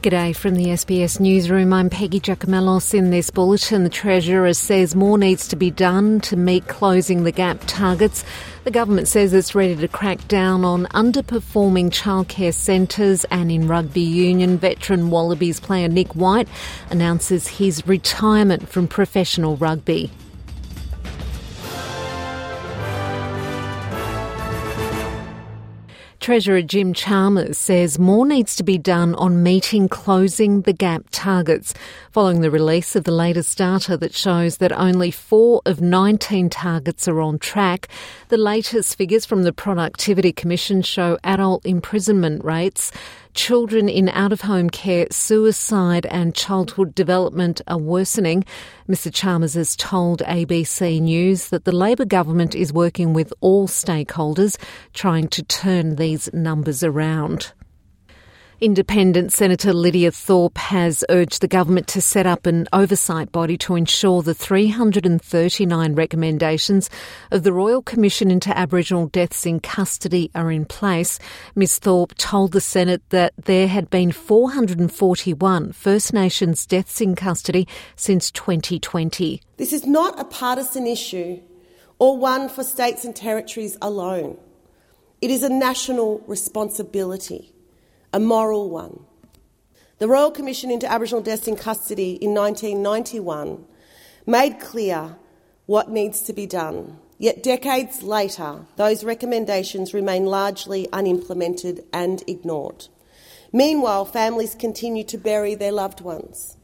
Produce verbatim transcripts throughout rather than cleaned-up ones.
G'day from the S B S Newsroom. I'm Peggy Giacomellos. In this bulletin, the Treasurer says more needs to be done to meet closing the gap targets. The government says it's ready to crack down on underperforming childcare centres, and in rugby union, veteran Wallabies player Nick White announces his retirement from professional rugby. Treasurer Jim Chalmers says more needs to be done on meeting closing the gap targets, following the release of the latest data that shows that only four of nineteen targets are on track. The latest figures from the Productivity Commission show adult imprisonment rates, children in out-of-home care, suicide and childhood development are worsening. Mister Chalmers has told A B C News that the Labor government is working with all stakeholders, trying to turn these numbers around. Independent Senator Lydia Thorpe has urged the government to set up an oversight body to ensure the three hundred thirty-nine recommendations of the Royal Commission into Aboriginal Deaths in Custody are in place. Ms Thorpe told the Senate that there had been four hundred forty-one First Nations deaths in custody since twenty twenty. This is not a partisan issue or one for states and territories alone. It is a national responsibility. A moral one. The Royal Commission into Aboriginal Deaths in Custody in nineteen ninety-one made clear what needs to be done. Yet decades later, those recommendations remain largely unimplemented and ignored. Meanwhile, families continue to bury their loved ones.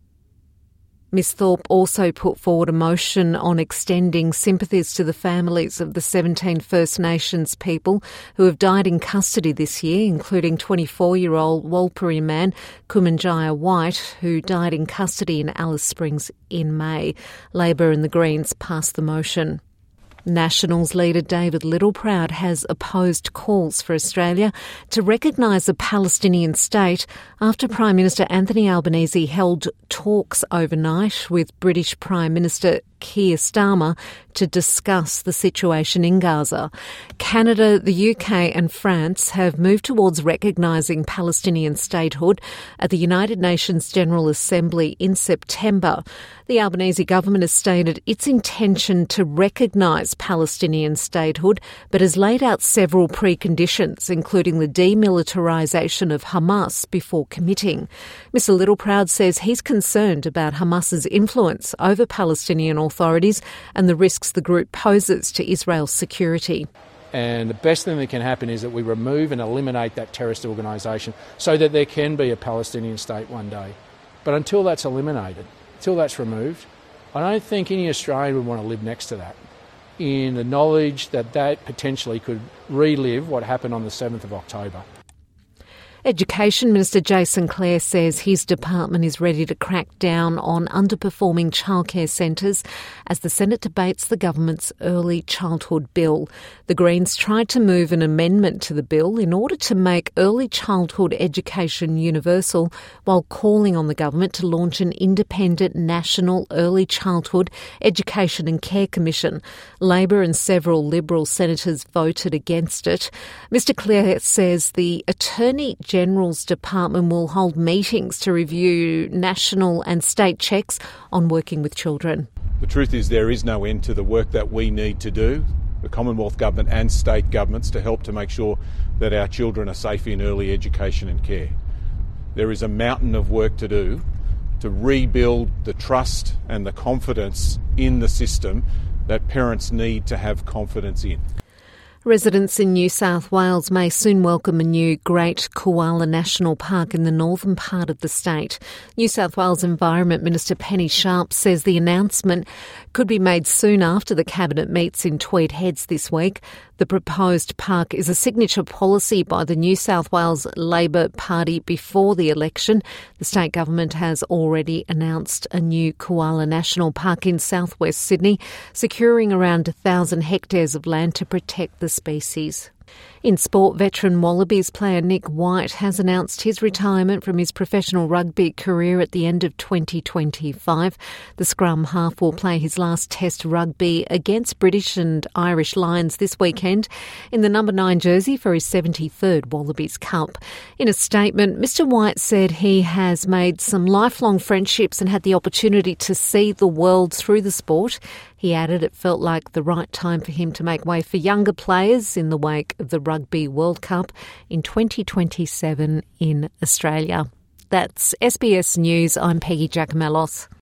Ms Thorpe also put forward a motion on extending sympathies to the families of the seventeen First Nations people who have died in custody this year, including twenty-four-year-old Warlpiri man Kumanjaya White, who died in custody in Alice Springs in May. Labor and the Greens passed the motion. Nationals leader David Littleproud has opposed calls for Australia to recognise a Palestinian state after Prime Minister Anthony Albanese held talks overnight with British Prime Minister Keir Starmer to discuss the situation in Gaza. Canada, the U K and France have moved towards recognising Palestinian statehood at the United Nations General Assembly in September. The Albanese government has stated its intention to recognise Palestinian statehood, but has laid out several preconditions, including the demilitarisation of Hamas, before committing. Mister Littleproud says he's concerned about Hamas's influence over Palestinian authorities and the risks the group poses to Israel's security. And the best thing that can happen is that we remove and eliminate that terrorist organisation so that there can be a Palestinian state one day. But until that's eliminated, until that's removed, I don't think any Australian would want to live next to that, in the knowledge that that potentially could relive what happened on the seventh of October. Education Minister Jason Clare says his department is ready to crack down on underperforming childcare centres as the Senate debates the government's early childhood bill. The Greens tried to move an amendment to the bill in order to make early childhood education universal, while calling on the government to launch an independent national early childhood education and care commission. Labor and several Liberal senators voted against it. Mister Clare says the Attorney General's Department will hold meetings to review national and state checks on working with children. The truth is there is no end to the work that we need to do, the Commonwealth Government and state governments, to help to make sure that our children are safe in early education and care. There is a mountain of work to do to rebuild the trust and the confidence in the system that parents need to have confidence in. Residents in New South Wales may soon welcome a new Great Koala National Park in the northern part of the state. New South Wales Environment Minister Penny Sharp says the announcement could be made soon after the Cabinet meets in Tweed Heads this week. The proposed park is a signature policy by the New South Wales Labor Party before the election. The state government has already announced a new Koala National Park in southwest Sydney, securing around one thousand hectares of land to protect the species. In sport, veteran Wallabies player Nick White has announced his retirement from his professional rugby career at the end of twenty twenty-five. The scrum half will play his last test rugby against British and Irish Lions this weekend in the number nine jersey for his seventy-third Wallabies Cup. In a statement, Mister White said he has made some lifelong friendships and had the opportunity to see the world through the sport. He added it felt like the right time for him to make way for younger players in the wake of the Rugby World Cup in twenty twenty-seven in Australia. That's S B S News. I'm Peggy Giacomellos.